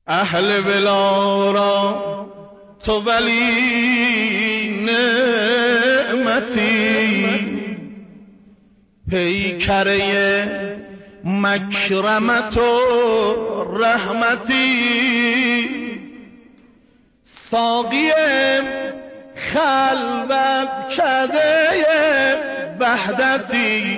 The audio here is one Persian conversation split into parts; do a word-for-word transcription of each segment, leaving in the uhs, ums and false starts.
اهل بلا را تو ولی نعمتی، پیکره مکرمت و رحمتی، ساقی خلوت کده وحدتی،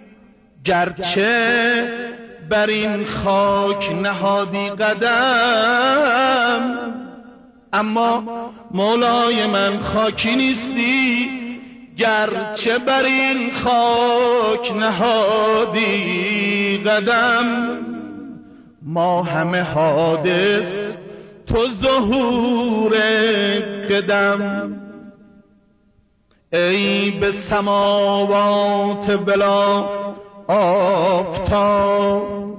گرچه بر این خاک نهادی قدم، اما مولای من خاکی نیستی، گرچه بر این خاک نهادی قدم. ما همه حادث تو ظهور قدم، ای به سماوات بلا آفتاب،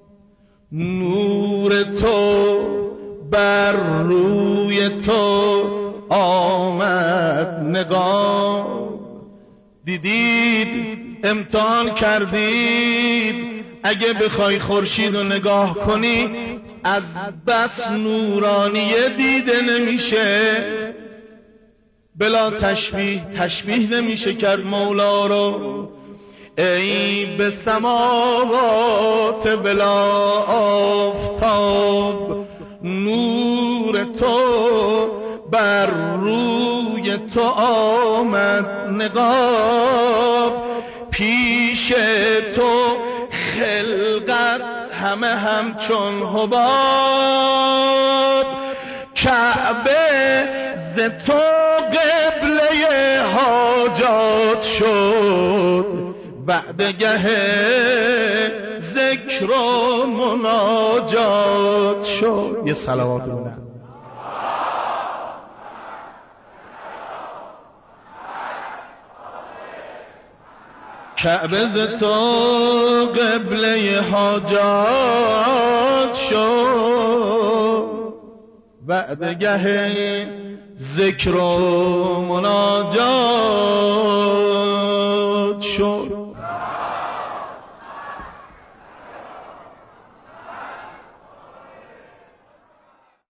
نور تو بر روی تو آمد نقاب. دیدید امتحان کردید، اگه بخوای خورشید رو نگاه کنی از بس نورانیه دیده نمیشه، بلا تشبیه تشبیه نمیشه کرد مولا رو. ای به سماوات بلا آفتاب، نور تو بر روی تو آمد نقاب، پیش تو خلقت همه همچون حباب، کعبه ز تو قبله حاجات شد، وعدگه ذکر و مناجات شد. یه صلوات بودن کعبه ز تو قبله حاجات شد، وعدگه ذکر و مناجات شد.